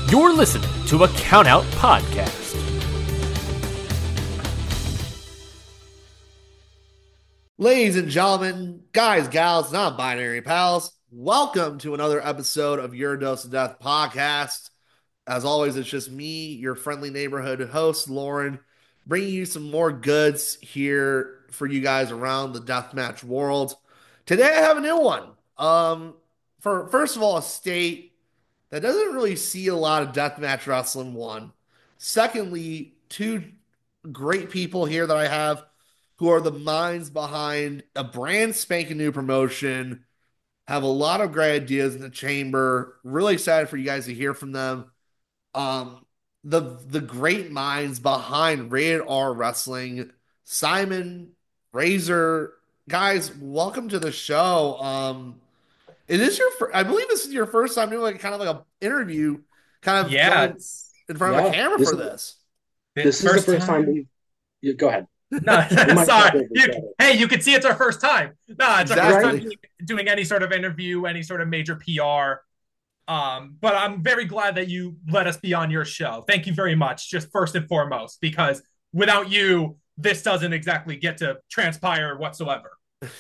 You're listening to a Countout Podcast. Ladies and gentlemen, guys, gals, non-binary pals, welcome to another episode of Your Dose of Death podcast. As always, it's just me, your friendly neighborhood host, Lauren, bringing you some more goods here for you guys around the deathmatch world. Today, I have a new one. For first of all, a state that doesn't really see a lot of deathmatch wrestling. One, secondly, two great people here that I have who are the minds behind a brand spanking new promotion, have a lot of great ideas in the chamber. Really excited for you guys to hear from them. Um, the great minds behind Rated R Wrestling, Simon, Razor, guys, welcome to the show. Is this your? I believe this is your first time doing like kind of like a interview, kind of Yeah, going it's in front of a Yeah, camera this for is this. the this is the first first time time. go ahead. No, We might talk sorry. over each other. Hey, you can see it's our first time. No, it's our first time Exactly. doing any sort of interview, any sort of major PR. But I'm very glad that you let us be on your show. Thank you very much, just first and foremost, because without you, this doesn't exactly get to transpire whatsoever.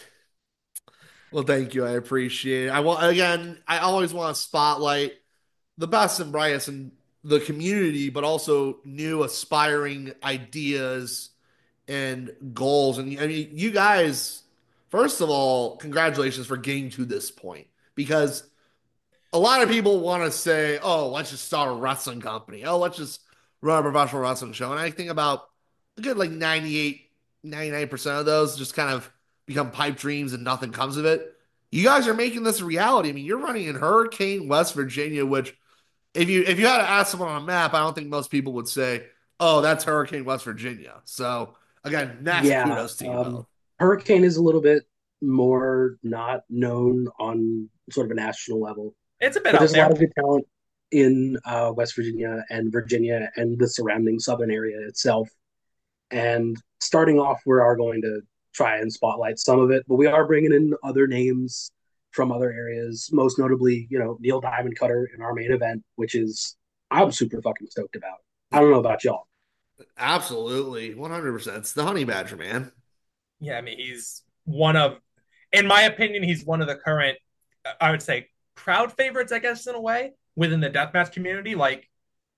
Well, thank you. I appreciate it. I always want to spotlight the best and brightest in the community, but also new aspiring ideas and goals. And I mean, you guys, first of all, congratulations for getting to this point because a lot of people want to say, oh, let's just start a wrestling company. Oh, let's just run a professional wrestling show. And I think about a good like 98, 99% of those just kind of become pipe dreams and nothing comes of it. You guys are making this a reality. I mean, you're running in Hurricane, West Virginia, which if you had to ask someone on a map, I don't think most people would say, oh, that's Hurricane, West Virginia. So again, massive Yeah, kudos to you both. Hurricane is a little bit more not known on sort of a national level, It's a bit but out there's a lot there. of good talent in West Virginia and the surrounding southern area itself. And starting off, we are going to try and spotlight some of it, but we are bringing in other names from other areas, most notably, Neil Diamond Cutter in our main event, which is I'm super fucking stoked about. I don't know about y'all. Absolutely, 100%. It's the Honey Badger, man. Yeah, I mean, he's one of, in my opinion, he's one of the current, I would say, crowd favorites, I guess, in a way, within the deathmatch community. Like,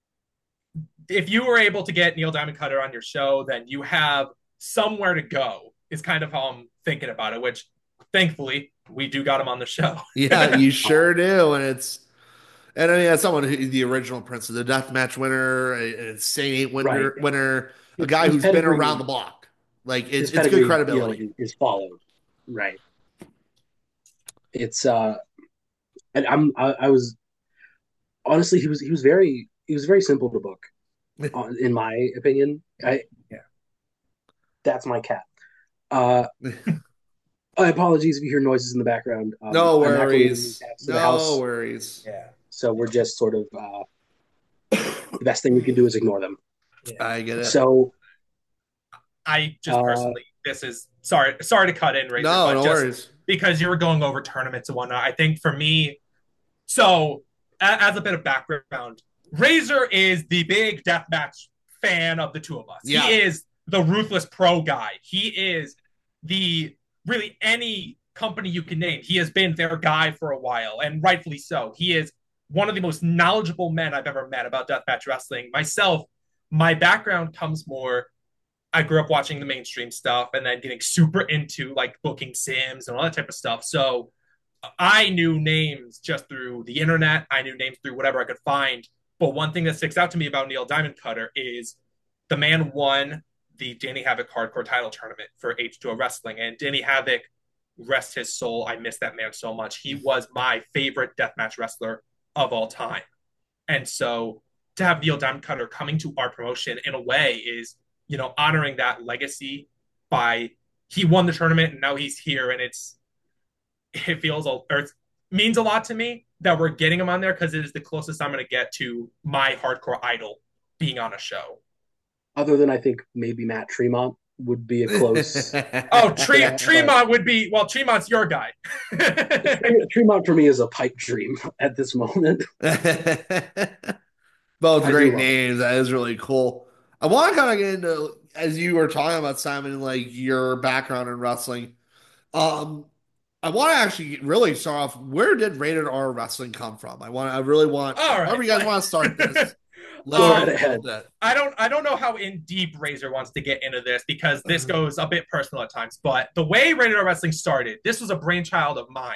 if you were able to get Neil Diamond Cutter on your show, then you have somewhere to go, is kind of how I'm thinking about it, which thankfully we do got him on the show. Yeah, you sure do. And I mean, as someone who the original Prince of the Deathmatch winner, a Saint Eight Right. winner, a His, guy his who's been pedigree, around the block. Like his it's good pedigree, credibility. is followed. Right. It's and I was honestly he was very simple to book, in my opinion. Yeah. That's my cat. Uh, apologies if you hear noises in the background. No I'm acclimating worries. cats to the No house, worries. Yeah. so we're just sort of the best thing we can do is ignore them. Yeah. I get it. So I just uh, personally, this is sorry to cut in, Razor, No, but no just worries. because you were going over tournaments and whatnot, I think for me, so as a bit of background, Razor is the big deathmatch fan of the two of us. Yeah. He is the ruthless pro guy. He is the really any company you can name. He has been their guy for a while, and rightfully so. He is one of the most knowledgeable men I've ever met about deathmatch wrestling. Myself, my background comes more. I grew up watching the mainstream stuff and then getting super into like booking sims and all that type of stuff. So I knew names just through the internet. I knew names through whatever I could find. But one thing that sticks out to me about Neil Diamond Cutter is the man won the Danny Havoc Hardcore title tournament for H2O Wrestling. And Danny Havoc, rest his soul, I miss that man so much. He was my favorite deathmatch wrestler of all time. And so to have Neil Diamond Cutter coming to our promotion in a way is, honoring that legacy by he won the tournament and now he's here and it feels or it means a lot to me that we're getting him on there because it is the closest I'm going to get to my hardcore idol being on a show. other than I think maybe Matt Tremont would be a close Oh, to that, but Tremont would be Tremont's your guy. Tremont for me is a pipe dream at this moment. Both I do great love it. names. That is really cool. I want to kind of get into, as you were talking about, Simon, like your background in wrestling. Um, I want to actually really start off. Where did Rated R Wrestling come from? I really want. All However, right. you guys want to start this. Let's Go start right with a little ahead. bit. I don't know how in deep Razor wants to get into this because this goes a bit personal at times. But the way Rated R Wrestling started, this was a brainchild of mine.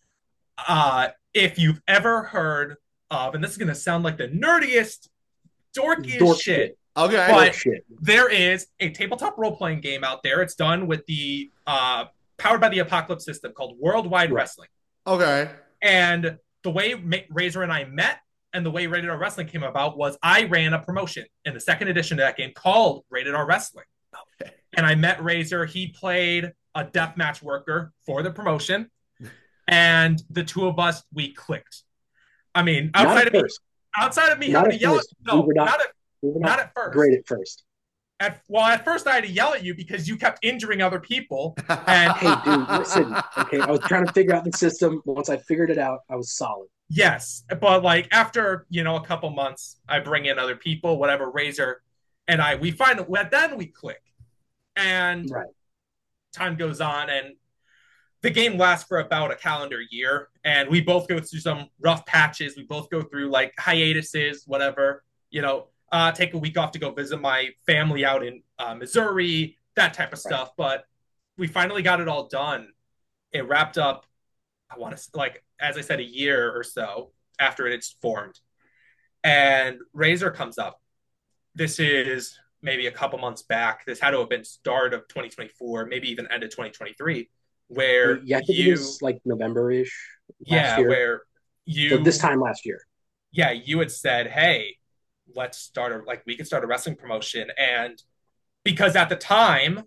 If you've ever heard of, and this is gonna sound like the nerdiest, dorkiest Dork shit, Okay. but Shit. there is a tabletop role playing game out there. It's done with the powered by the Apocalypse system called Worldwide Right. Wrestling. Okay. And the way Razor and I met and the way Rated R Wrestling came about was I ran a promotion in the second edition of that game called Rated R Wrestling. Okay. And I met Razor. He played a deathmatch worker for the promotion. And the two of us, we clicked. I mean, outside of me Not having at to yell at first. no, We were not not at first. great at first. At first I had to yell at you because you kept injuring other people. And Hey, dude, listen. Okay, I was trying to figure out the system. Once I figured it out, I was solid. yes, but like after a couple months, I bring in other people, whatever. Razor and we find that then we click, and Right. time goes on, and the game lasts for about a calendar year, and we both go through some rough patches. We both go through like hiatuses, whatever. Take a week off to go visit my family out in Missouri, that type of stuff. But we finally got it all done. It wrapped up. I want to like, as I said, a year or so after it's formed, and Razor comes up. This is maybe a couple months back. This had to have been start of 2024, maybe even end of 2023, where Yeah, I think it was like November-ish last year. where So this time last year. yeah, you had said, hey, we could start a wrestling promotion. And because at the time,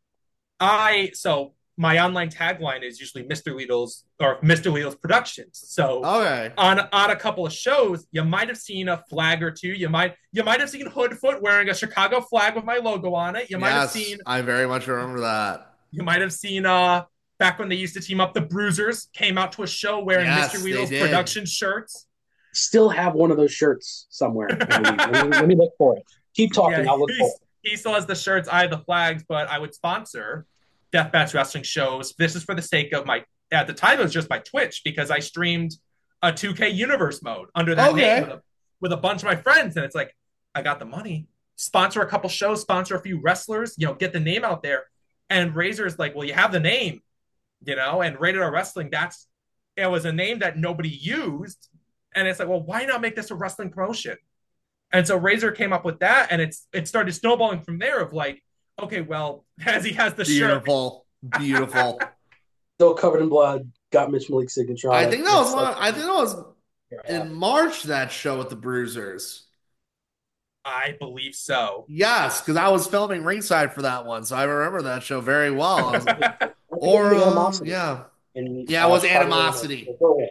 my online tagline is usually Mr. Lidl's Productions. So Okay. on a couple of shows, you might have seen a flag or two. You might have seen Hoodfoot wearing a Chicago flag with my logo on it. You might have seen I very much remember that. back when they used to team up, the Bruisers came out to a show wearing Yes, Mr. they Lidl's did. Production shirts. Still have one of those shirts somewhere. Let me look for it. Keep talking. I'll look for it. He still has the shirts. I have the flags, but I would sponsor deathmatch wrestling shows. This is for the sake of at the time, it was just my Twitch because I streamed a 2K Universe mode under that name with a bunch of my friends. And it's like, I got the money, sponsor a couple shows, sponsor a few wrestlers, get the name out there. And Razor's like, well, you have the name, and Rated R Wrestling, it was a name that nobody used. And it's like, well, why not make this a wrestling promotion? And so Razor came up with that, and it started snowballing from there of like, okay, well, as he has the Beautiful. shirt. Beautiful. Still covered in blood. Got Mitch Malik's signature on I it. think that was in March, that show with the Bruisers. I believe so. Yes, because I was filming ringside for that one, so I remember that show very well. I was, yeah. Yeah, it was Animosity.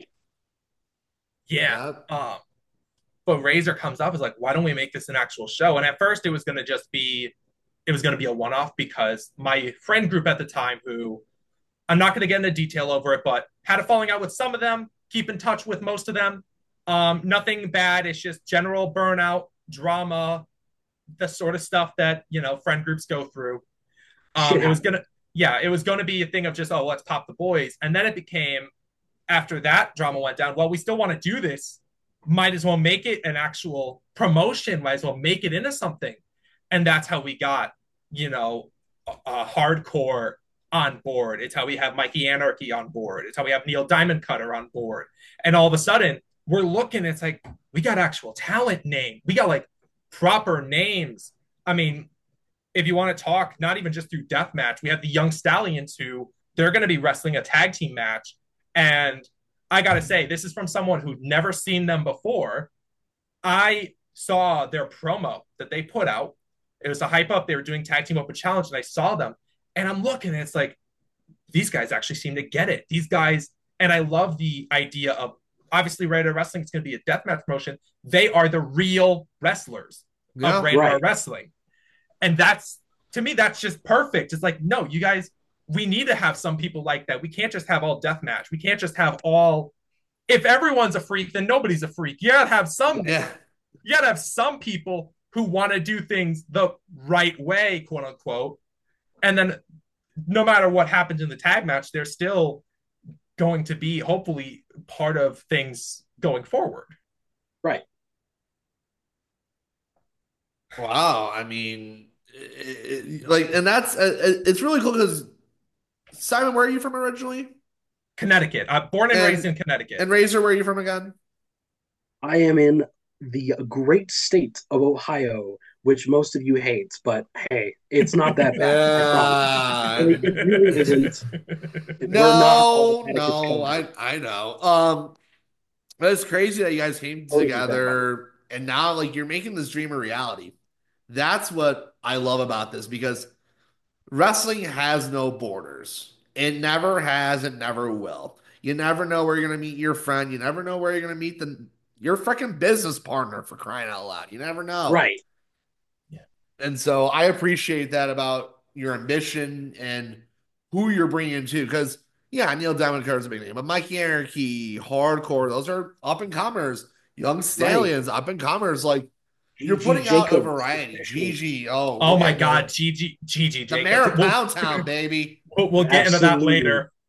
Yeah. But Razor comes up is like, why don't we make this an actual show? And at first it was going to be a one-off because my friend group at the time, who I'm not going to get into detail over it, but had a falling out with some of them, keep in touch with most of them. Nothing bad. It's just general burnout, drama, the sort of stuff that, friend groups go through. It was going to be a thing of just, let's pop the boys. And then it became, after that drama went down, well, we still want to do this. Might as well make it an actual promotion, might as well make it into something. And that's how we got, a hardcore on board. It's how we have Mikey Anarchy on board. It's how we have Neil Diamond Cutter on board. And all of a sudden, we're looking, it's like, we got actual talent name. We got like proper names. I mean, if you want to talk, not even just through deathmatch, we have the Young Stallions who they're going to be wrestling a tag team match. And I got to say, this is from someone who'd never seen them before. I saw their promo that they put out. It was a hype up. They were doing Tag Team Open Challenge, and I saw them. And I'm looking, and it's like, these guys actually seem to get it. These guys, and I love the idea of, obviously, Rated R Wrestling is going to be a deathmatch promotion. They are the real wrestlers of Rated R Wrestling. And to me, that's just perfect. It's like, no, you guys, we need to have some people like that. We can't just have all deathmatch. We can't just have if everyone's a freak, then nobody's a freak. You gotta have some. Yeah. you gotta have some people who want to do things the right way, quote unquote, and then no matter what happens in the tag match, they're still going to be hopefully part of things going forward. Right. Wow, I mean, like, and that's it's really cool because Simon, where are you from originally? Connecticut. I'm born and raised And in Connecticut. Razor, where are you from again? I am in the great state of Ohio, which most of you hate, but hey, it's not that bad. I promise. It really isn't. We're not all No, Atticus no, Kelly. I know. But it's crazy that you guys came Totally get that, buddy. together and now like you're making this dream a reality. That's what I love about this because wrestling has no borders. It never has, it never will. You never know where you're gonna meet your friend. You never know where you're gonna meet the your freaking business partner for crying out loud. You never know. Right. And so I appreciate that about your ambition and who you're bringing to. Because yeah, Neil Diamond is a big name, but Mikey Anarchy, Hardcore, those are up and comers. Young Right. Stallions, up and comers. Like you're Gigi putting out a Jacobs, variety. especially. Gigi, oh Oh look my at God, him. Gigi The mayor Jacobs. of Pound Town, baby. We'll get into that Absolutely. later.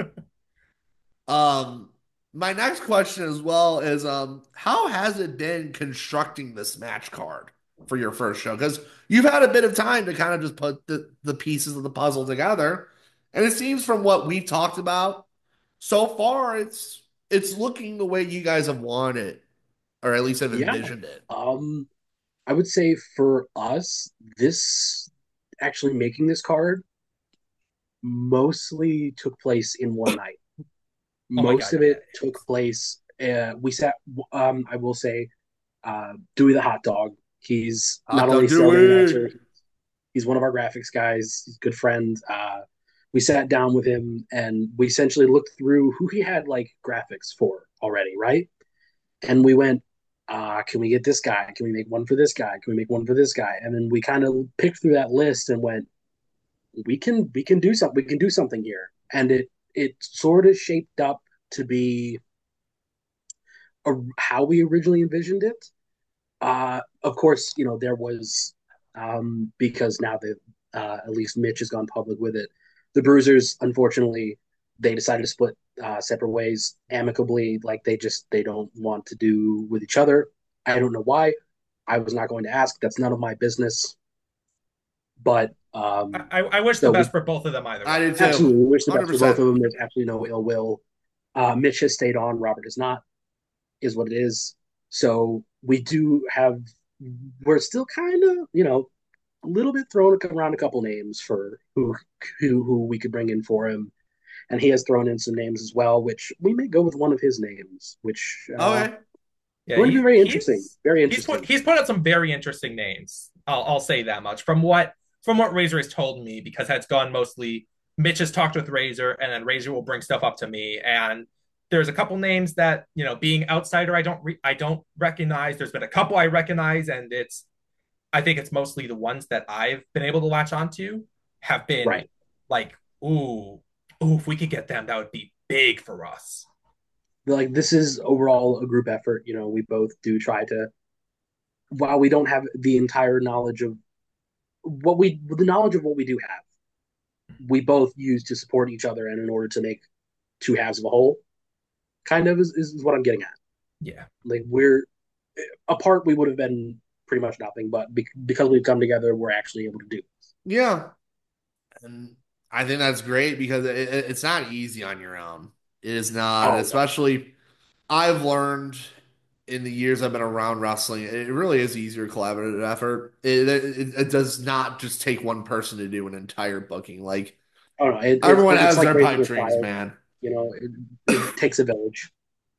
Um, my next question as well is how has it been constructing this match card for your first show? Because you've had a bit of time to kind of just put the pieces of the puzzle together. And it seems from what we've talked about so far, it's looking the way you guys have wanted, or at least have Yeah. envisioned it. Um, I would say for us, this actually making this card mostly took place in one night. Oh my Most God, of yeah. it took place. We sat. I will say, Dewey the hot dog. He's Hot not only dog a celebrity Dewey. announcer, he's one of our graphics guys. He's a good friend. We sat down with him and we essentially looked through who he had like graphics for already, right? And we went, can we get this guy? Can we make one for this guy? Can we make one for this guy? And then we kind of picked through that list and went, we can do something. We can do something here. And it sort of shaped up to be how we originally envisioned it. Of course, there was because now that at least Mitch has gone public with it, the Bruisers, unfortunately, they decided to split separate ways amicably. Like they don't want to do with each other. I don't know why. I was not going to ask. That's none of my business. But I wish the so we best for both of them either I way. did too. absolutely wish the best for both 100%. of them. There's absolutely no ill will. Mitch has stayed on. Robert has not. Is what it is. So we do have. We're still kind of, a little bit throwing around a couple names for who we could bring in for him, and he has thrown in some names as well, which we may go with one of his names, which Okay. Yeah, going to be very interesting. Very he's interesting. put out some very interesting names. I'll say that much from what Razor has told me, because it's gone mostly. Mitch has talked with Razor, and then Razor will bring stuff up to me. And there's a couple names that, being outsider, I don't recognize. There's been a couple I recognize, and I think it's mostly the ones that I've been able to latch onto have been Right. like, ooh, if we could get them, that would be big for us. Like this is overall a group effort. We both do try to, while we don't have the entire knowledge of the knowledge of what we do have, we both use to support each other and in order to make two halves of a whole. Kind of is what I'm getting at. Yeah. Like we're apart, we would have been pretty much nothing, but because we've come together, we're actually able to do this. Yeah. And I think that's great because it's not easy on your own. It is not, Oh no. especially I've learned in the years I've been around wrestling, it really is easier collaborative effort. It does not just take one person to do an entire booking. Like Oh no, everyone it's has like their raising pipe a dreams, child. man. It takes a village.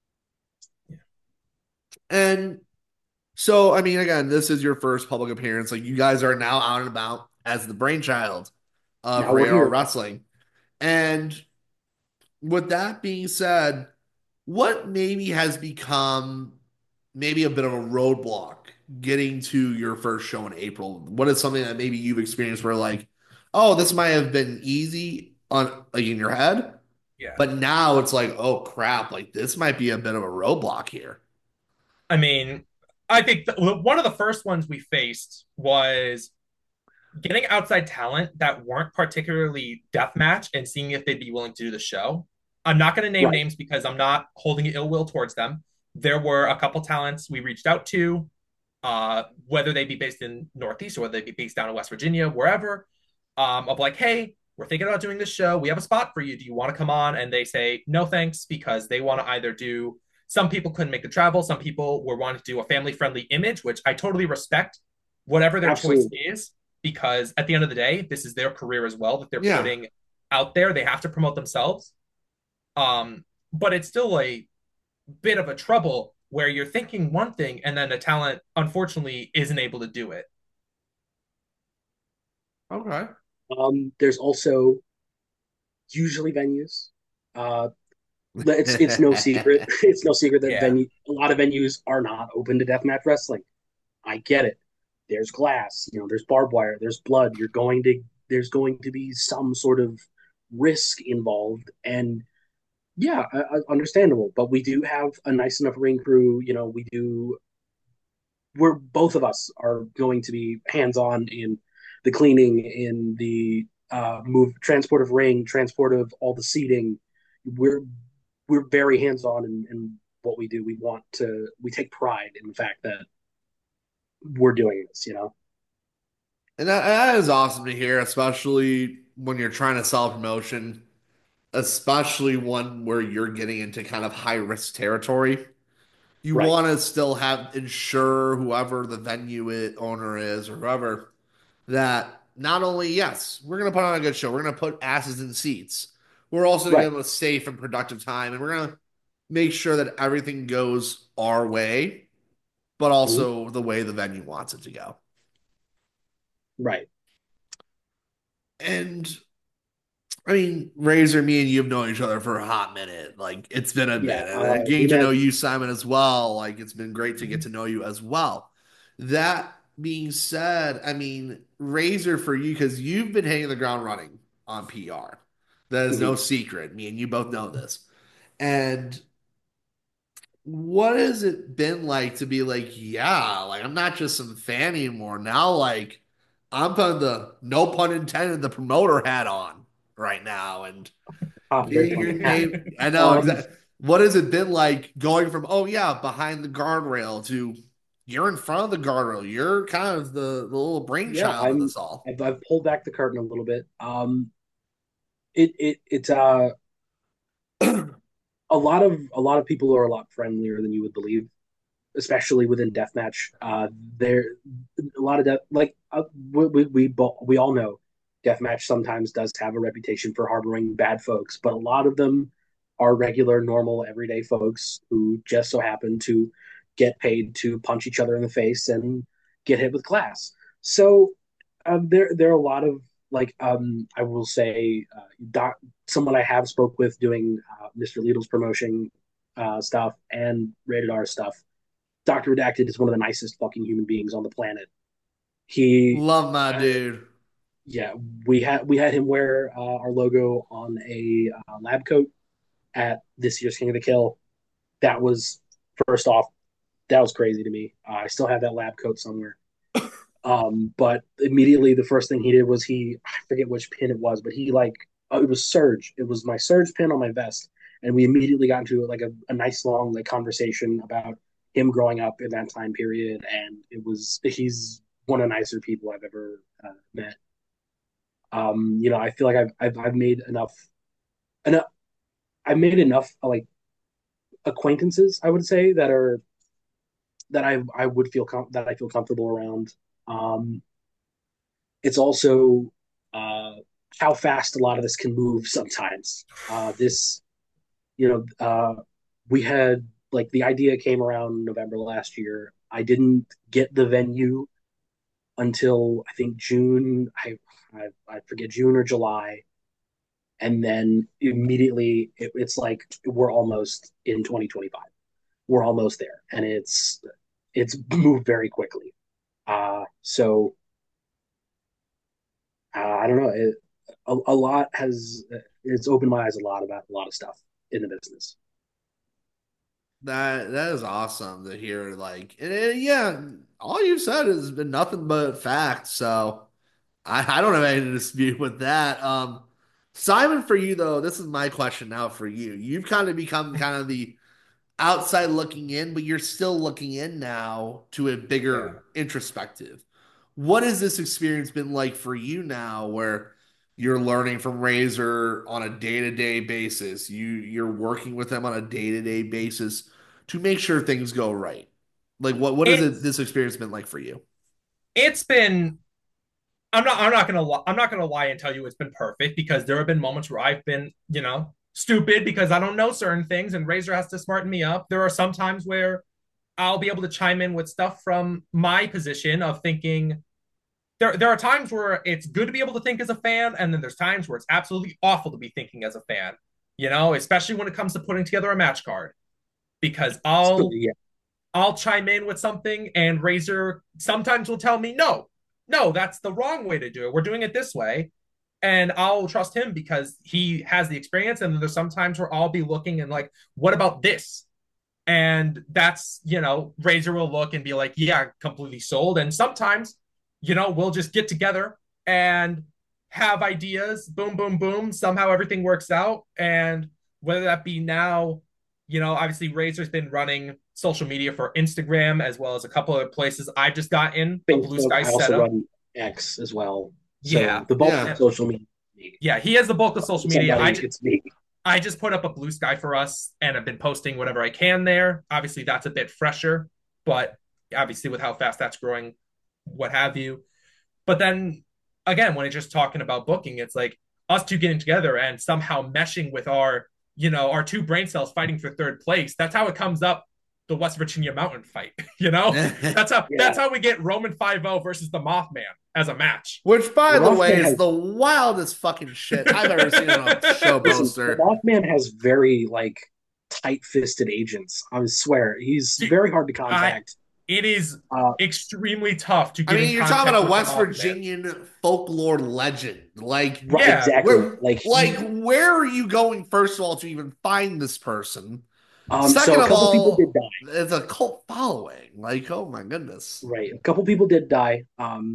And so, I mean, again, this is your first public appearance. Like you guys are now out and about as the brainchild of Now we're Radar here. Wrestling. And with that being said, what maybe has become maybe a bit of a roadblock getting to your first show in April? What is something that maybe you've experienced where like, oh, this might have been easy on like in your head, Yeah. but now it's like, oh crap, like this might be a bit of a roadblock here. I mean, I think one of the first ones we faced was getting outside talent that weren't particularly deathmatch and seeing if they'd be willing to do the show. I'm not going to name Right. names because I'm not holding ill will towards them. There were a couple talents we reached out to, whether they be based in Northeast or whether they be based down in West Virginia, wherever, of like, hey, we're thinking about doing this show. We have a spot for you. Do you want to come on? And they say, no, thanks, because they want to either do, some people couldn't make the travel. Some people were wanting to do a family friendly image, which I totally respect, whatever their choice Absolutely. is, because at the end of the day, this is their career as well that they're Yeah. putting out there. They have to promote themselves. But it's still a bit of a trouble where you're thinking one thing and then the talent unfortunately isn't able to do it. Okay. There's also usually venues. Uh, it's no secret. It's no secret that Yeah. a lot of venues are not open to deathmatch wrestling. I get it. There's glass, there's barbed wire, there's blood. There's going to be some sort of risk involved, and yeah, understandable. But we do have a nice enough ring crew. We're both of us are going to be hands on in the cleaning, in the move, transport of ring, transport of all the seating. We're we're very hands on in what we do. We take pride in the fact that we're doing this. And that is awesome to hear, especially when you're trying to sell promotion, especially one where you're getting into kind of high risk territory. You Right. want to still have ensure whoever the owner is or whoever that not only, yes, we're going to put on a good show, we're going to put asses in seats. We're also going to Right. give them a safe and productive time, and we're going to make sure that everything goes our way, but Mhm. also the way the venue wants it to go. Right. And I mean, Razor, me and you have known each other for a hot minute. Like it's been a Yeah. bit, and We getting to met. know you, Simon, as well. Like it's been great to get to know you as well. That being said, I mean, Razor for you because you've been hitting the ground running on PR. That is no Mhm. secret. Me and you both know this. And what has it been like to be like, yeah, like I'm not just some fan anymore. Now, like I'm putting the no pun intended the promoter hat on right now, and Very getting your funny. Yeah. name. I know Um, exactly. What has it been like going from, oh yeah, behind the guardrail to you're in front of the guardrail. You're kind of the little yeah, brainchild of this all. I've pulled back the curtain a little bit. It's a lot of people are a lot friendlier than you would believe, especially within deathmatch. There a lot of we all know deathmatch sometimes does have a reputation for harboring bad folks, but a lot of them are regular, normal, everyday folks who just so happen to get paid to punch each other in the face and get hit with glass. So there are a lot of I will say someone I have spoke with doing Mr. Lidl's promotion stuff and rated R stuff. Dr. Redacted is one of the nicest fucking human beings on the planet. He, Love my uh, dude. yeah, we had him wear our logo on a lab coat at this year's King of the Kill. That was first off, that was crazy to me. I still have that lab coat somewhere. But immediately the first thing he did was I forget which pin it was, but it was Surge. It was my Surge pin on my vest, and we immediately got into like a nice long like conversation about him growing up in that time period, and he's one of the nicer people I've ever met. I feel like I've made enough I've made enough like acquaintances, I would say, that I would that I feel comfortable around. Um, it's also uh, how fast a lot of this can move sometimes. You know, we had like the idea came around November last year. I didn't get the venue until I think June. I forget June or July, and then immediately it's like we're almost in 2025. We're almost there, and it's moved very quickly. So I don't know. A lot has it's opened my eyes a lot about a lot of stuff in the business. That is awesome to hear. Like, yeah, all you've said has been nothing but facts. So I don't have any dispute with that. Simon, for you though, this is my question now for you. You've kind of become kind of the outside looking in, but you're still looking in now to a Yeah. bigger introspective. What has this experience been like for you now, where you're learning from Razor on a day-to-day basis? You're working with them on a day-to-day basis to make sure things go right. Like what has It's this experience been like for you? it's been I'm not gonna lie and tell you it's been perfect because there have been moments where I've been, stupid because I don't know certain things and Razor has to smarten me up. There are some times where I'll be able to chime in with stuff from my position of thinking. There are times where it's good to be able to think as a fan, and then there's times where it's absolutely awful to be thinking as a fan, especially when it comes to putting together a match card. Because Yeah. I'll chime in with something, and Razor sometimes will tell me, no, no, that's the wrong way to do it. We're doing it this way. And I'll trust him because he has the experience. And then there's sometimes where I'll be looking and like, what about this? And that's, Razor will look and be like, yeah, completely sold. And sometimes, we'll just get together and have ideas, boom, boom, boom. Somehow everything works out. And whether that be now, obviously Razor's been running social media for Instagram as well as a couple of places. I've just got in a Blue Facebook. Sky I also setup. run X as well. Yeah. So the bulk of Yeah. social media is me. Yeah. He has the bulk of social media. Somebody, it's me. I just put up a Blue Sky for us and I've been posting whatever I can there. Obviously, that's a bit fresher, but obviously, with how fast that's growing, what have you. But then again, when it's just talking about booking, it's like us two getting together and somehow meshing with our two brain cells fighting for third place. That's how it comes up the West Virginia Mountain fight. That's how we get Roman 5-0 versus the Mothman as a match. Which, by The the way, Mothman is has the wildest fucking shit I've ever seen on a show listen. The poster. Mothman has very like tight-fisted agents. I swear he's very hard to contact. It is Uh, extremely tough to I get mean, in you're talking contact about a with the West Mothman. Virginian folklore legend. Like, right, Yeah. exactly. where are you going, first of all, to even find this person? So Second a of couple people did all, die. it's a cult following. Like, oh my goodness. Right, a couple people did die.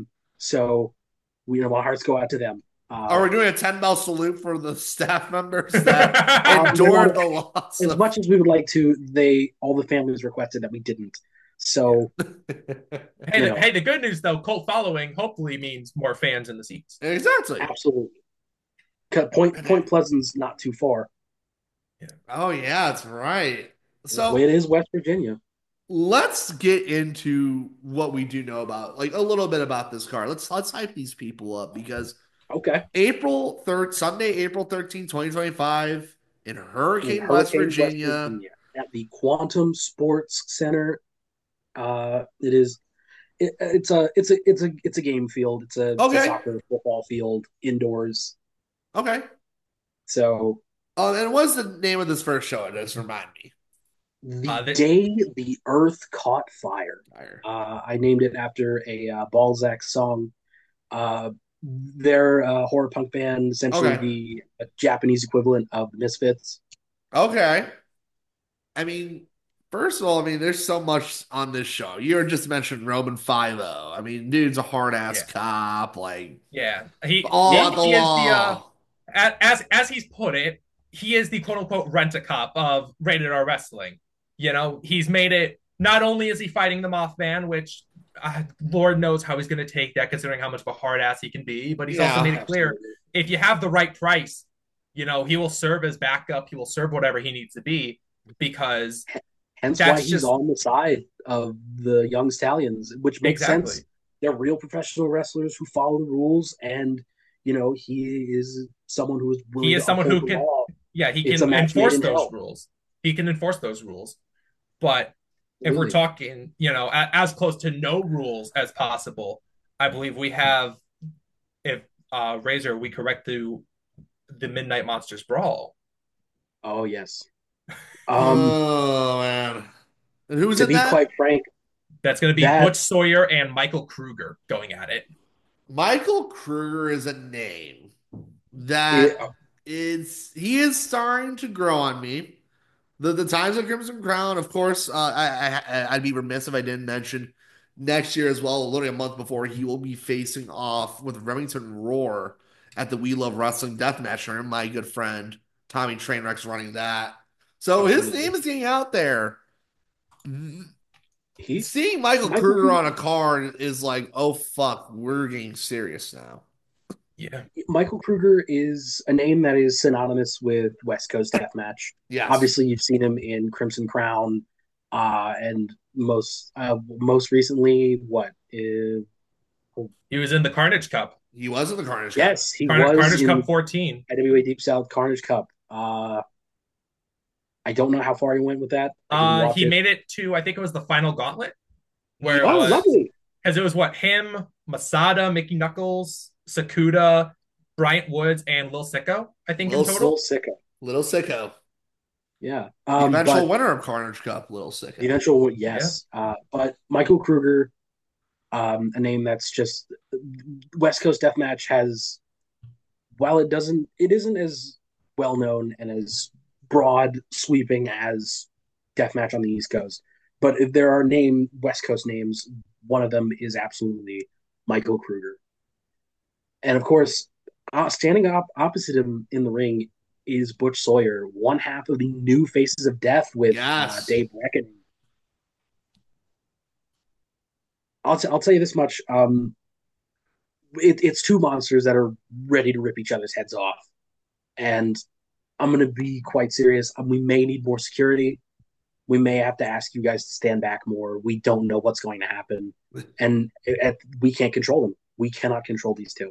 So my hearts go out to them. Are we doing a 10 bell salute for the staff members hey, that They're not, endured the loss as of... much as we would like to. All the families requested that we didn't. So the good news though, cult following hopefully means more fans in the seats. Exactly. absolutely. Point Pleasant's not too far. Oh, yeah, that's right. So It is West Virginia. let's get into what we do know about, like a little bit about this card. Let's hype these people up because Okay. April 3rd, Sunday, April 13th, 2025, in In Hurricane, West Hurricane, West Virginia. Virginia, at the Quantum Sports Center. It is. It's a game field. It's a Okay. soccer football field indoors. Okay. So And what's the name of this first show? Just remind me. the day the Earth caught fire. Fire. I named it after a Balzac song. They're a horror punk band, essentially Okay. the Japanese equivalent of the Misfits. Okay. I mean, first of all, I mean, there's so much on this show. You just mentioned Roman 5-0. I mean, dude's a hard ass Yeah. cop, like Yeah, he all he, at the he is the law. as he's put it, he is the quote unquote rent a cop of rated R wrestling. He's made it. Not only is he fighting the Mothman, which Lord knows how he's going to take that, considering how much of a hard ass he can be. But he's also Yeah. made it clear Absolutely. if you have the right price, he will serve as backup. He will serve whatever he needs to be because Hence That's why he's just- on the side of the young stallions, which makes Exactly. sense. They're real professional wrestlers who follow the rules, and he is someone who is willing He is to someone who uphold the can- law. yeah, he It's a can match made enforce in those hell. rules. He can enforce those rules. But if we're Absolutely. talking, as close to no rules as possible, I believe we have, if Razor, we correct the Midnight Monsters Brawl. Oh yes. Oh man. And who's To in be that? quite frank, That's going to be That- Butch Sawyer and Michael Kruger going at it. Michael Kruger is a name that it- he is starting to grow on me. The Times of Crimson Crown, of course. I'd be remiss if I didn't mention next year as well. Literally a month before, he will be facing off with Remington Roar at the We Love Wrestling Deathmatch Tournament. My good friend Tommy Trainwreck's running that, so his Absolutely. name is getting out there. He Seeing Michael Michael Kruger Cru- on a card is like, oh fuck, we're getting serious now. Yeah. Michael Kruger is a name that is synonymous with West Coast Deathmatch. Yes, Obviously, you've seen him in Crimson Crown, and most recently, what? He was in the Carnage Cup. he was in the Carnage Cup. Yes, he was Carnage Cup in 14. IWA Deep South Carnage Cup. I don't know how far he went with that. I didn't watch He it. made it to, I think it was the final gauntlet, where it Oh, was, lovely. because it was what, him, Masada, Mickey Knuckles, Sakuda, Bryant Woods, and Lil Sicko, I think in Little Little total. Sicko. Little Sicko, Yeah. the eventual But winner of Carnage Cup, Little the Sicko. eventual, Yeah. yes. But Michael Kruger, a name that's just West Coast Deathmatch has, while it isn't as well known and as broad sweeping as Deathmatch on the East Coast. But if there are West Coast names, one of them is absolutely Michael Kruger. And of course, standing up opposite him in the ring is Butch Sawyer, one half of the new Faces of Death with Yes. Dave Reckoning. I'll tell you this much: it's two monsters that are ready to rip each other's heads off, and I'm going to be quite serious. We may need more security. We may have to ask you guys to stand back more. We don't know what's going to happen, and we can't control them. We cannot control these two.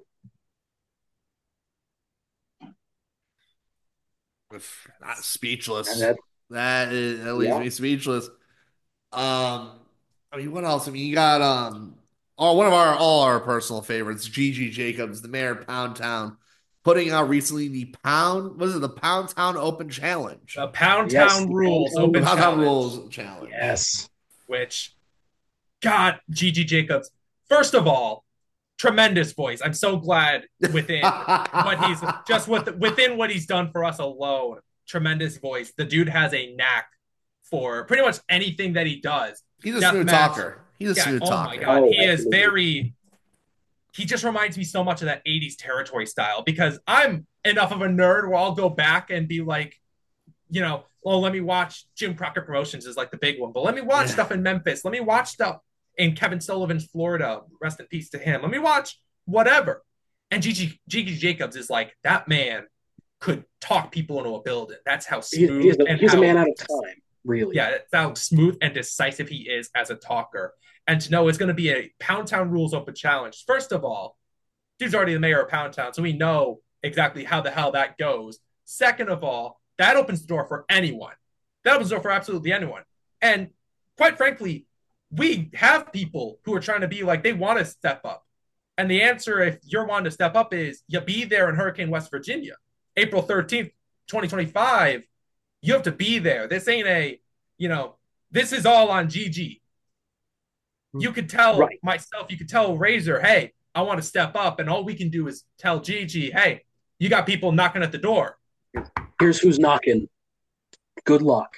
And Speechless. that, That leaves yeah, me speechless. I mean, what else? I mean, you got one of our all our personal favorites, Gigi Jacobs, the mayor of Pound Town, putting out recently the Pound. What is it? The Pound Town Open Challenge. The Pound yes, Town the Rules The Open Pound Town Challenge, Rules Challenge. yes, which, God, Gigi Jacobs, first of all, tremendous voice. I'm so glad within what he's within what he's done for us alone. Tremendous voice. The dude has a knack for pretty much anything that he does. He's a Death smooth match. talker. He's a Yeah. smooth Oh my talker. God. oh, He is absolutely. very. He just reminds me so much of that 80s territory style because I'm enough of a nerd where I'll go back and be like, well, let me watch Jim Crockett Promotions is like the big one, but let me watch Yeah. stuff in Memphis. Let me watch stuff in Kevin Sullivan's Florida. Rest in peace to him. Let me watch whatever. And Gigi Jacobs is like, that man could talk people into a building. That's how smooth and he's a man how, out of time, really. yeah, that's how smooth and decisive he is as a talker. And to know it's going to be a Pound Town Rules Open Challenge. First of all, dude's already the mayor of Pound Town, so we know exactly how the hell that goes. Second of all, that opens the door for anyone. That opens the door for absolutely anyone. And quite frankly, we have people who are trying to be like, they want to step up. And the answer, if you're wanting to step up, is you be there in Hurricane, West Virginia, April 13th, 2025. You have to be there. This ain't this is all on GG. You could tell Right. myself, you could tell Razor, hey, I want to step up. And all we can do is tell Gigi, hey, you got people knocking at the door. Here's who's knocking. Good luck.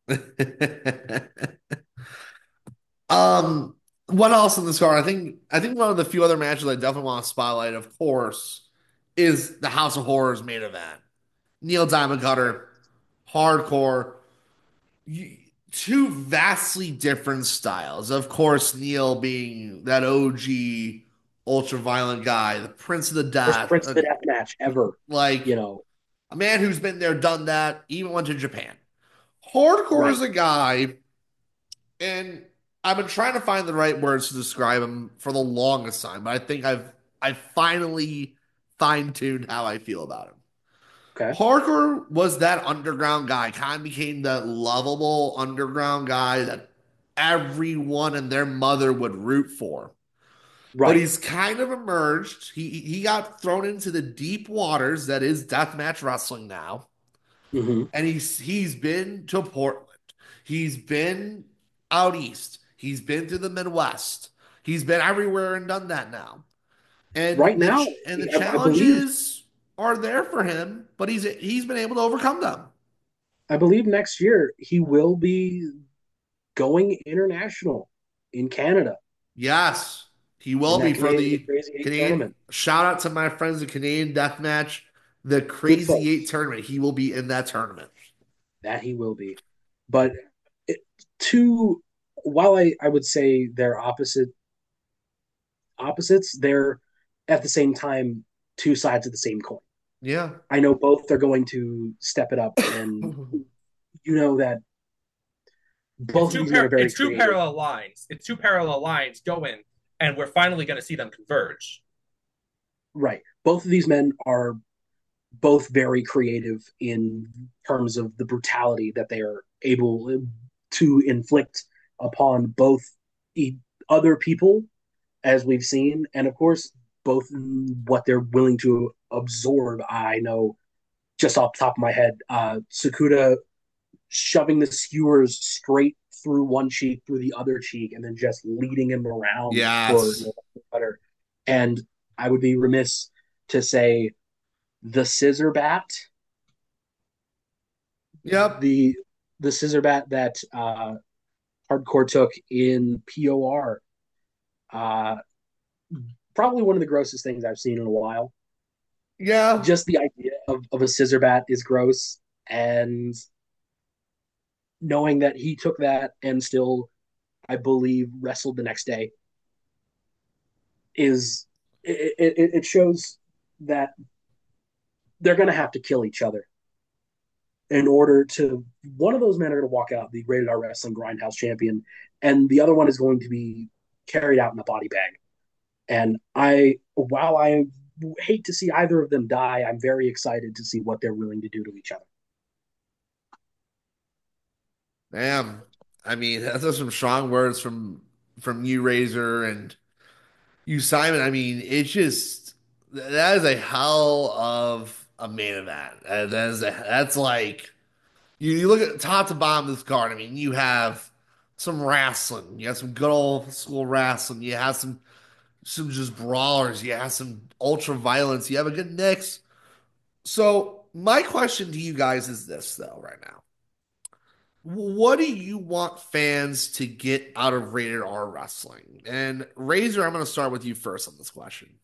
What else in this card? I think one of the few other matches I definitely want to spotlight, of course, is the House of Horrors main event. Neil Diamond Cutter, hardcore, two vastly different styles. Of course, Neil being that OG ultra violent guy, the Prince of the First Death, Prince of the Death match ever. like You know, a man who's been there, done that, even went to Japan. Hardcore right. is a guy, and I've been trying to find the right words to describe him for the longest time, but I think I've finally fine-tuned how I feel about him. Okay. Hardcore was that underground guy, kind of became that lovable underground guy that everyone and their mother would root for. But Right. he's kind of emerged. He got thrown into the deep waters that is deathmatch wrestling now. Hmm. And he's been to Portland. He's been out east. He's been to the Midwest. He's been everywhere and done that now. Right And now, the I believe challenges are there for him, but he's been able to overcome them. I believe next year he will be going international in Canada Yes, he in will be that for Canadian the Crazy Eight Canadian. tournament. Shout out to my friends at Canadian Deathmatch, the Good Crazy Eight folks. tournament. He will be in that tournament. That he will be. But it, two, while I would say they're opposites, they're at the same time two sides of the same coin. Yeah. I know both are going to step it up, and you know that both of these men are very It's two creative. parallel lines. It's two parallel lines going, and we're finally going to see them converge. Right. Both of these men are both very creative in terms of the brutality that they are able to inflict upon both other people, as we've seen, and of course, both what they're willing to absorb. I know just off the top of my head, Sakuda shoving the skewers straight through one cheek, through the other cheek, and then just leading him around for Yes. butter. And I would be remiss to say the scissor bat, Yep. the the scissor bat that Hardcore took in POR. Uh, Probably one of the grossest things I've seen in a while. Yeah. Just the idea of a scissor bat is gross, and knowing that he took that and still, I believe, wrestled the next day is it shows that they're going to have to kill each other in order to. One of those men are going to walk out the Rated R Wrestling Grindhouse champion, and the other one is going to be carried out in a body bag. And while I hate to see either of them die, I'm very excited to see what they're willing to do to each other. Damn. I mean, those are some strong words from you, Razor, and you, Simon. I mean, it's just that is a hell of a main event. That's like you look at top to bottom of this card. I mean, you have some wrestling, you have some good old school wrestling, you have some just brawlers, you have some ultra violence, you have a good mix. So my question to you guys is this though, right now. What do you want fans to get out of rated R wrestling? And Razor, I'm going to start with you first on this question.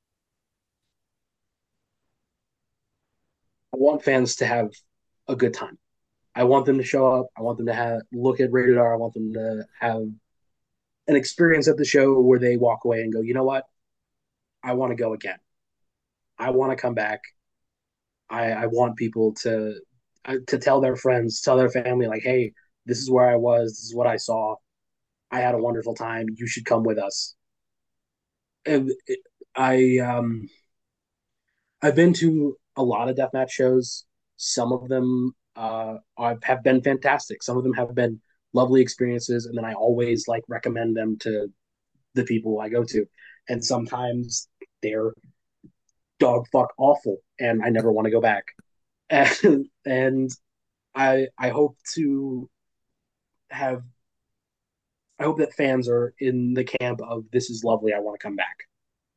I want fans to have a good time. I want them to show up. I want them to have look at Rated R. I want them to have an experience at the show where they walk away and go, you know what? I want to go again. I want to come back. I want people to tell their friends, tell their family, like, hey, this is where I was. This is what I saw. I had a wonderful time. You should come with us. And I I've been to a lot of deathmatch shows. Some of them have been fantastic. Some of them have been lovely experiences, and then I always like recommend them to the people I go to. And sometimes they're dog fuck awful, and I never want to go back. And I hope to have I hope that fans are in the camp of this is lovely. I want to come back.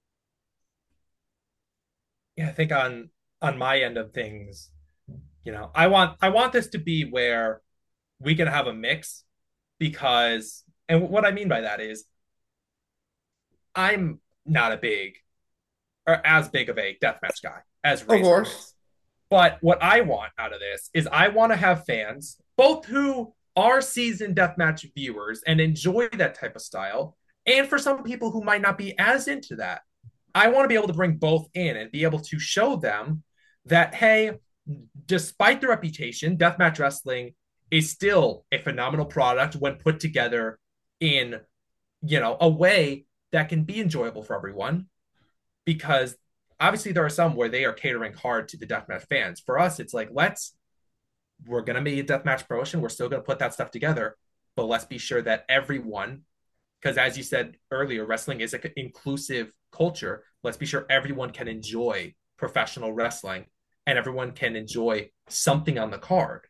Yeah, I think on my end of things, I want this to be where we can have a mix because, and what I mean by that is I'm not a big or as big of a deathmatch guy as Of Razor course. is. But what I want out of this is I want to have fans, both who are seasoned deathmatch viewers and enjoy that type of style, and for some people who might not be as into that. I want to be able to bring both in and be able to show them that, hey, despite the reputation, deathmatch wrestling is still a phenomenal product when put together in, a way that can be enjoyable for everyone because obviously there are some where they are catering hard to the deathmatch fans. For us, it's like we're gonna be a deathmatch promotion. We're still gonna put that stuff together, but let's be sure that everyone, because as you said earlier, wrestling is an inclusive culture. Let's be sure everyone can enjoy professional wrestling and everyone can enjoy something on the card.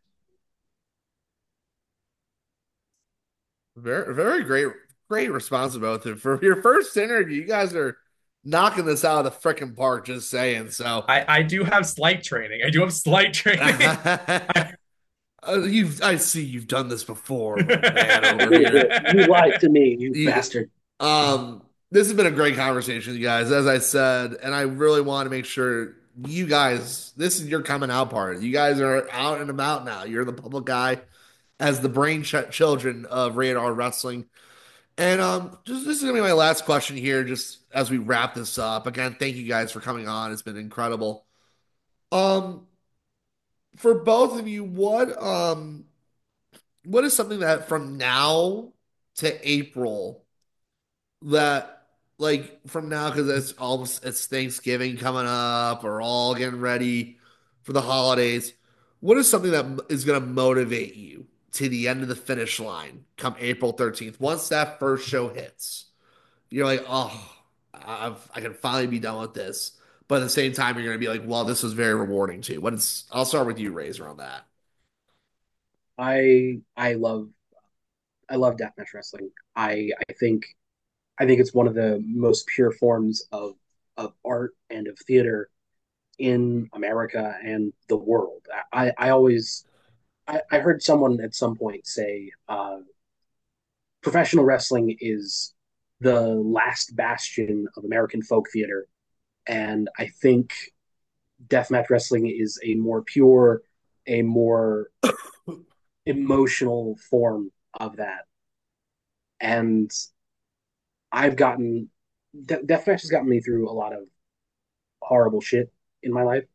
Very, very great response about it. For your first interview, you guys are knocking this out of the freaking park, just saying. So, I do have slight training. I do have slight training. I see you've done this before, little man over here. You lied to me, you You, bastard. this has been a great conversation, you guys, as I said, and I really want to make sure you guys, this is your coming out part. You guys are out and about now. You're the public eye as the children of Rated R Wrestling. And just this is gonna be my last question here, just as we wrap this up. Again, thank you guys for coming on. It's been incredible. Um, for both of you, what is something that from now to April that from now because it's Thanksgiving coming up, we're all getting ready for the holidays. What is something that is going to motivate you to the end of the finish line come April 13th? Once that first show hits, you're like, oh, I can finally be done with this. But at the same time, you're going to be like, well, this was very rewarding too. I'll start with you, Razor, on that. I I love I love deathmatch wrestling. I think it's one of the most pure forms of art and of theater in America and the world. I heard someone at some point say professional wrestling is the last bastion of American folk theater, and I think deathmatch wrestling is a more pure, a more emotional form of that. And I've gotten deathmatch has gotten me through a lot of horrible shit in my life.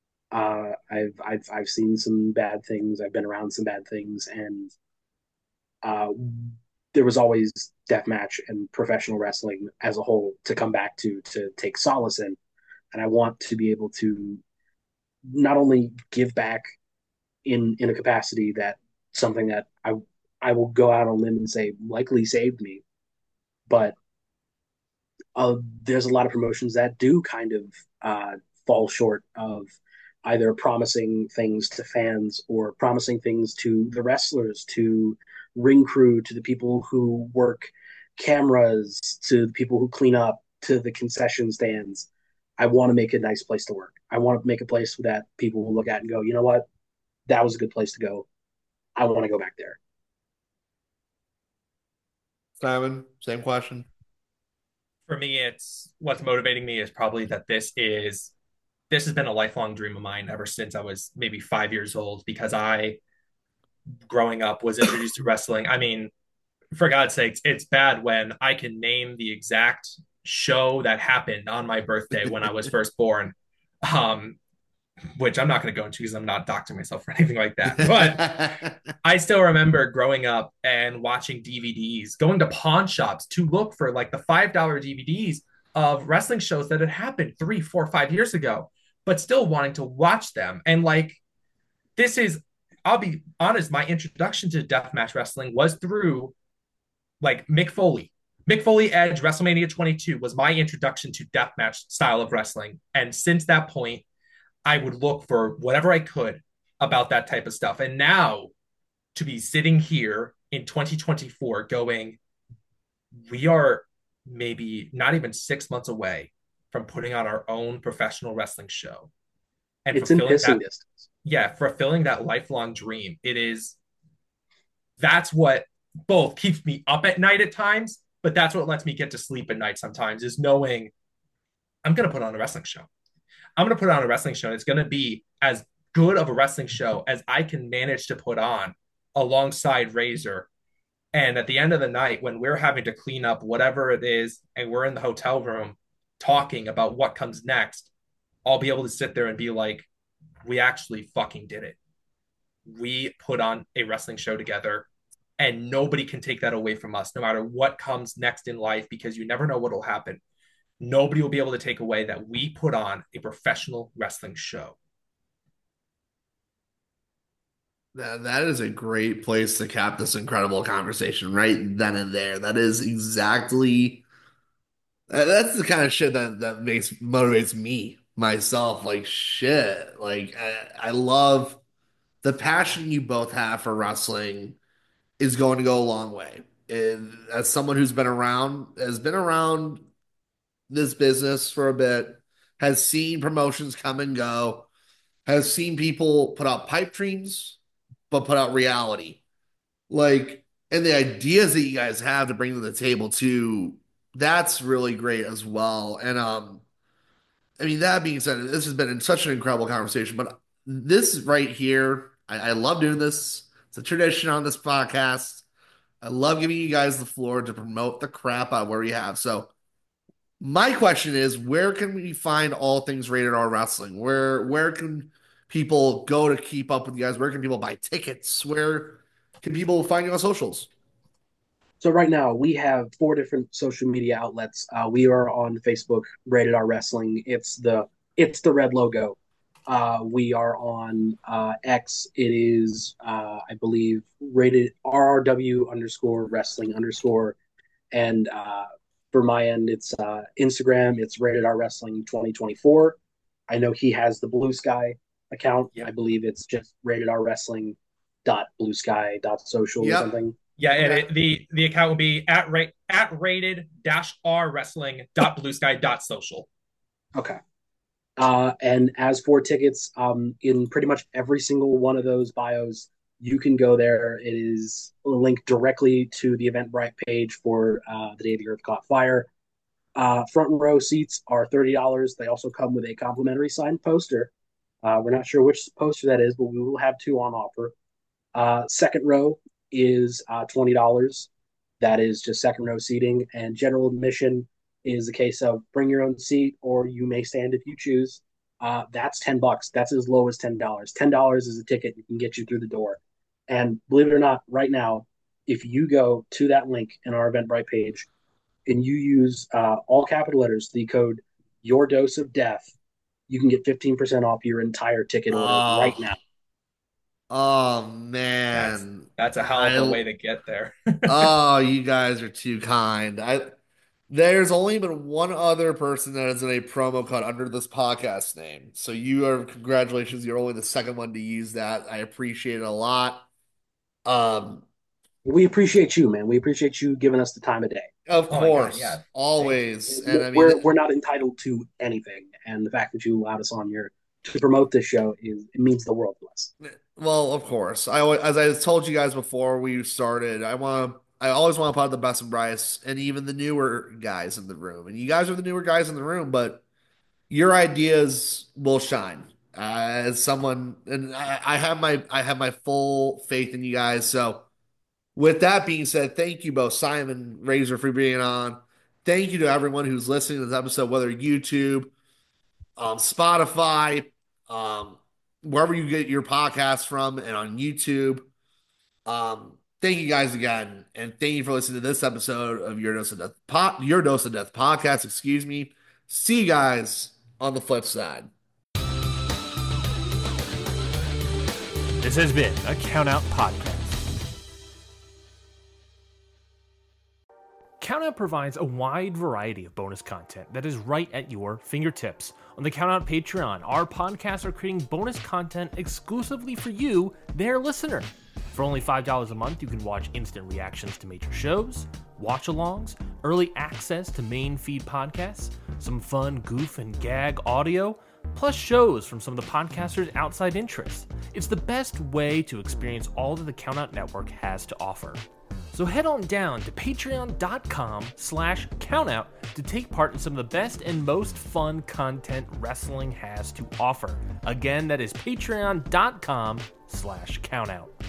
I've seen some bad things. I've been around some bad things, and uh, there was always deathmatch and professional wrestling as a whole to come back to take solace in. And I want to be able to not only give back in a capacity that something that I will go out on a limb and say likely saved me, but there's a lot of promotions that do kind of fall short of either promising things to fans or promising things to the wrestlers, to ring crew, to the people who work cameras, to the people who clean up, to the concession stands. I want to make a nice place to work. I want to make a place that people will look at and go, you know what? That was a good place to go. I want to go back there. Simon, same question. For me, it's what's motivating me is probably that this has been a lifelong dream of mine ever since I was maybe 5 years old because I growing up was introduced to wrestling. I mean, for God's sakes, it's bad when I can name the exact show that happened on my birthday when I was first born. Um, which I'm not going to go into because I'm not doxing myself or anything like that. But I still remember growing up and watching DVDs, going to pawn shops to look for like the $5 DVDs of wrestling shows that had happened 3, 4, 5 years ago, but still wanting to watch them. And like, this is, I'll be honest, my introduction to deathmatch wrestling was through like Mick Foley. Mick Foley Edge WrestleMania 22 was my introduction to deathmatch style of wrestling. And since that point, I would look for whatever I could about that type of stuff. And now to be sitting here in 2024 going, we are maybe not even 6 months away from putting on our own professional wrestling show and It's in fulfilling pissing that. distance. Yeah, fulfilling that lifelong dream. That's what both keeps me up at night at times, but that's what lets me get to sleep at night sometimes is knowing I'm going to put on a wrestling show. I'm going to put on a wrestling show. And it's going to be as good of a wrestling show as I can manage to put on alongside Razor. And at the end of the night, when we're having to clean up whatever it is, and we're in the hotel room talking about what comes next, I'll be able to sit there and be like, we actually fucking did it. We put on a wrestling show together, and nobody can take that away from us, no matter what comes next in life, because you never know what will happen. Nobody will be able to take away that we put on a professional wrestling show. That is a great place to cap this incredible conversation right then and there. That is exactly that's the kind of shit that makes motivates me myself. Like shit. Like I love the passion you both have for wrestling is going to go a long way. And as someone who's has been around this business for a bit, has seen promotions come and go, has seen people put out pipe dreams, but put out reality. Like, and the ideas that you guys have to bring to the table too, that's really great as well. And I mean, that being said, this has been such an incredible conversation, but this right here, I love doing this. It's a tradition on this podcast. I love giving you guys the floor to promote the crap out where we have. So my question is, where can we find all things Rated R Wrestling? Where can people go to keep up with you guys? Where can people buy tickets? Where can people find you on socials? So right now we have 4 different social media outlets. We are on Facebook, Rated R Wrestling. It's the red logo. We are on X. It is I believe rated RRW underscore wrestling underscore. And for my end, it's Instagram. It's Rated R Wrestling 2024. I know he has the Blue Sky account. Yep. I believe it's just Rated R Wrestling dot Blue Sky dot social or Yep. something. Yeah, and the account will be at rated-r wrestling.bluesky.social. Okay. And as for tickets, in pretty much every single one of those bios, you can go there. It is linked directly to the Eventbrite page for the day the Earth caught fire. Front row seats are $30. They also come with a complimentary signed poster. We're not sure which poster that is, but we will have 2 on offer. Second row is $20. That is just second row seating, and general admission is a case of bring your own seat, or you may stand if you choose. That's $10. That's as low as $10. $10 is a ticket that can get you through the door. And believe it or not, right now, if you go to that link in our Eventbrite page and you use all capital letters, the code Your Dose of Death, you can get 15% off your entire ticket order right now. Oh man, That's a hell of a way to get there. Oh, you guys are too kind. There's only been one other person that is in a promo code under this podcast name. So congratulations. You're only the second one to use that. I appreciate it a lot. We appreciate you, man. We appreciate you giving us the time of day. Of Oh my course, God, yeah. always. And I mean, we're not entitled to anything, and the fact that you allowed us on here to promote this show it means the world to us. well, of course. As I told you guys before we started, I always want to put out the best and brightest, and even the newer guys in the room. And you guys are the newer guys in the room, but your ideas will shine. As someone, and I have my full faith in you guys. So, with that being said, thank you both, Simon, Razor, for being on. Thank you to everyone who's listening to this episode, whether YouTube, Spotify, wherever you get your podcast from, and on YouTube. Thank you guys again, and thank you for listening to this episode of Your Dose of Death podcast. Excuse me. See you guys on the flip side. This has been a Countout Podcast. Countout provides a wide variety of bonus content that is right at your fingertips. On the Countout Patreon, our podcasts are creating bonus content exclusively for you, their listener. For only $5 a month, you can watch instant reactions to major shows, watch-alongs, early access to main feed podcasts, some fun goof and gag audio, plus shows from some of the podcasters' outside interests. It's the best way to experience all that the Countout Network has to offer. So head on down to patreon.com/countout to take part in some of the best and most fun content wrestling has to offer. Again, that is patreon.com/countout.